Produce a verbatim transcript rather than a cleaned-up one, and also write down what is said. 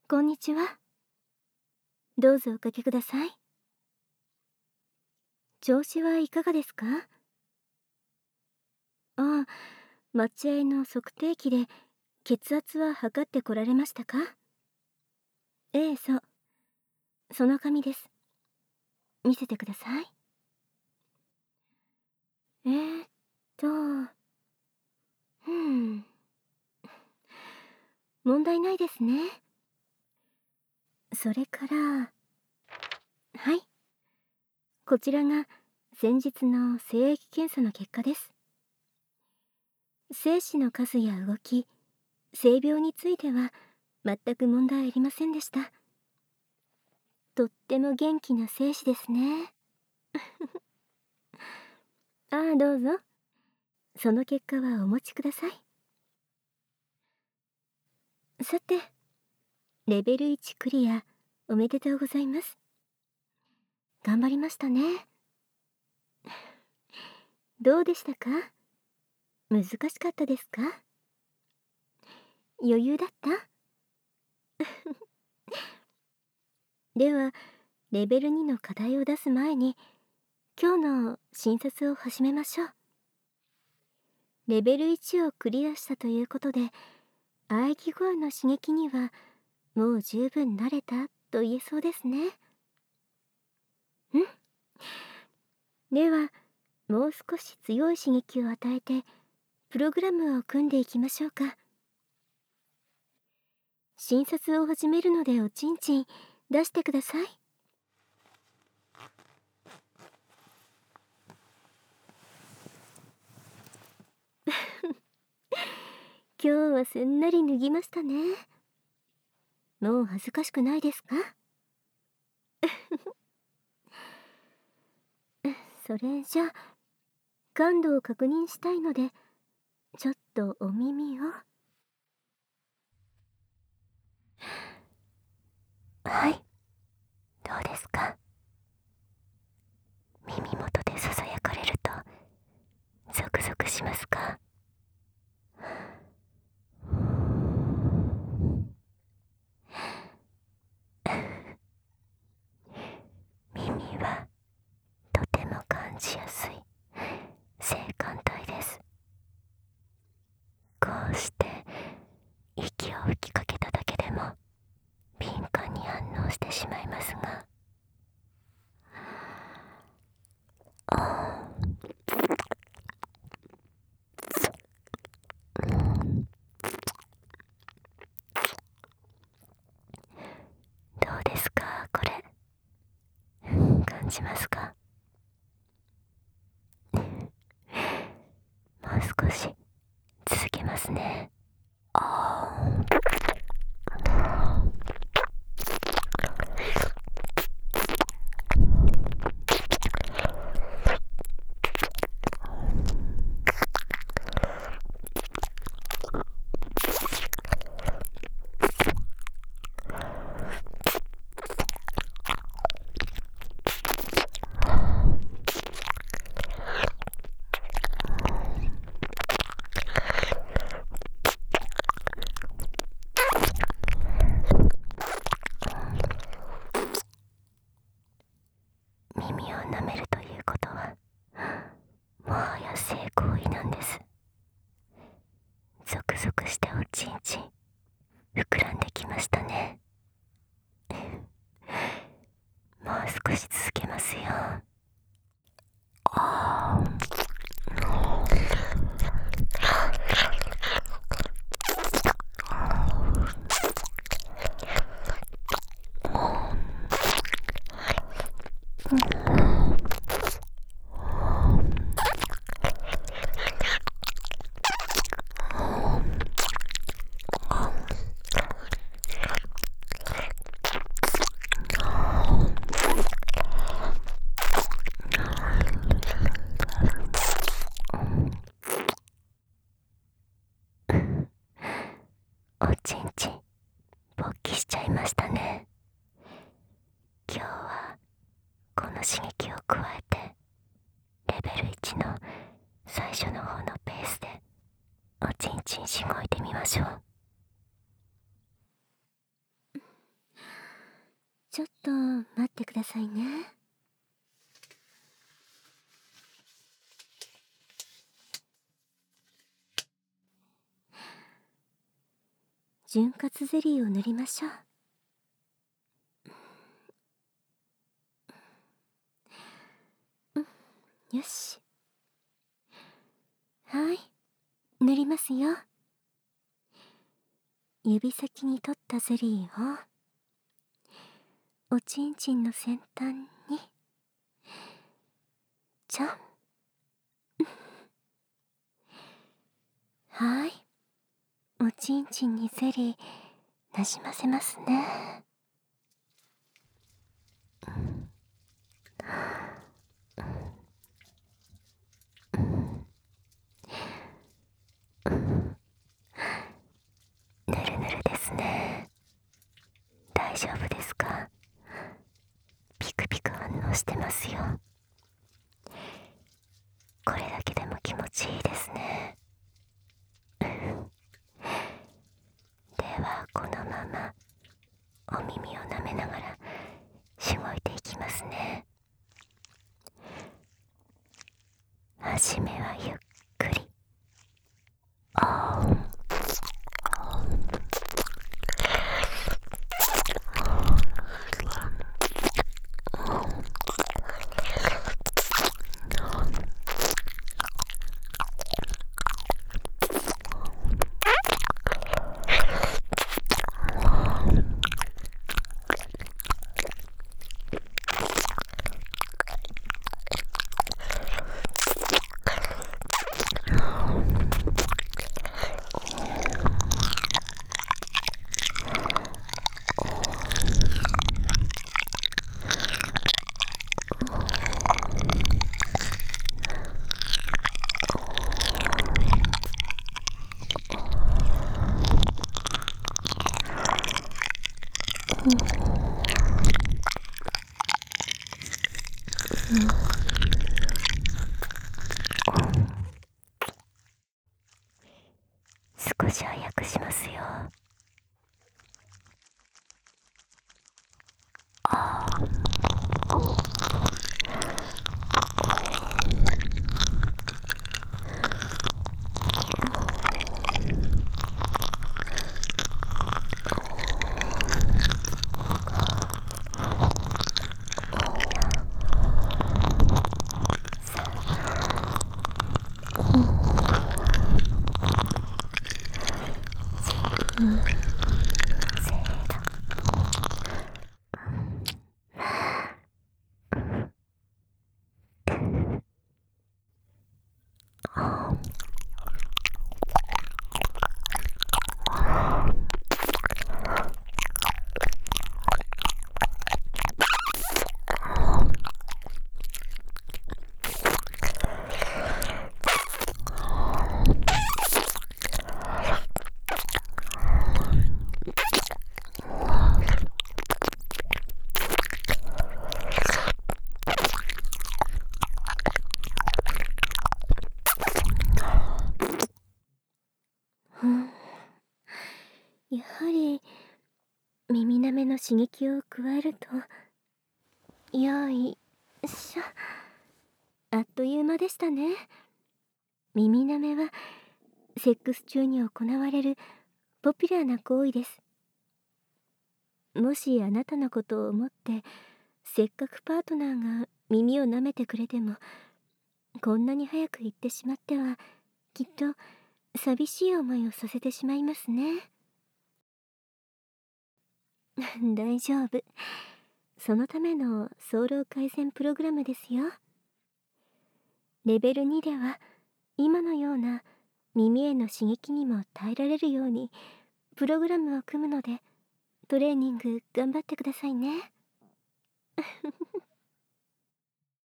こんにちは。どうぞおかけください。調子はいかがですか？ああ、待合の測定器で血圧は測ってこられましたか？ええ、そう。その紙です。見せてください。えーっと、ふん。問題ないですね。それから、はい。こちらが先日の精液検査の結果です。精子の数や動き、性病については全く問題ありませんでした。とっても元気な精子ですね。ああ、どうぞ。その結果はお持ちください。さて、レベルいちクリアおめでとうございます。頑張りましたね。どうでしたか？難しかったですか？余裕だった？では、レベルにの課題を出す前に、今日の診察を始めましょう。レベルいちをクリアしたということで、喘ぎ声の刺激にはもう十分慣れたと言えそうですね。うん。では、もう少し強い刺激を与えて、プログラムを組んでいきましょうか。診察を始めるのでおちんちん出してください。今日はすんなり脱ぎましたね。もう恥ずかしくないですか？それじゃ、感度を確認したいので、ちょっとお耳を。はい、どうですか？耳元でささやかれるとゾクゾクしますか？耳はとても感じやすい性感帯です。こうして息を吹きかけただけでも敏感に反応してしまいますが、どうですかこれ？感じますか？もう少し続けますね。耳を舐めるということはもはや性行為なんです。ゾクゾクしておちんちん膨らんできましたね。もう少し続けますよ。おちんちん勃起しちゃいましたね。今日はこの刺激を加えてレベルいちの最初の方のペースでおちんちんしごいてみましょう。 ちょっと待ってくださいね。潤滑ゼリーを塗りましょう。よし。はい、塗りますよ。指先に取ったゼリーをおちんちんの先端にちょん。はい、おちんちんにゼリーなじませますね。ぬるぬるですね。大丈夫ですか？ピクピク反応してますよ。これだけでも気持ちいいですね。ではこのままお耳を舐めながらしごいていきますね。はじめはゆっくり。あー少し早くしますよ。やはり耳舐めの刺激を加えると、よいしょ。あっという間でしたね。耳舐めはセックス中に行われるポピュラーな行為です。もしあなたのことを思ってせっかくパートナーが耳を舐めてくれてもこんなに早く行ってしまってはきっと寂しい思いをさせてしまいますね。大丈夫。そのための早漏改善プログラムですよ。レベルにでは今のような耳への刺激にも耐えられるようにプログラムを組むのでトレーニング頑張ってくださいね。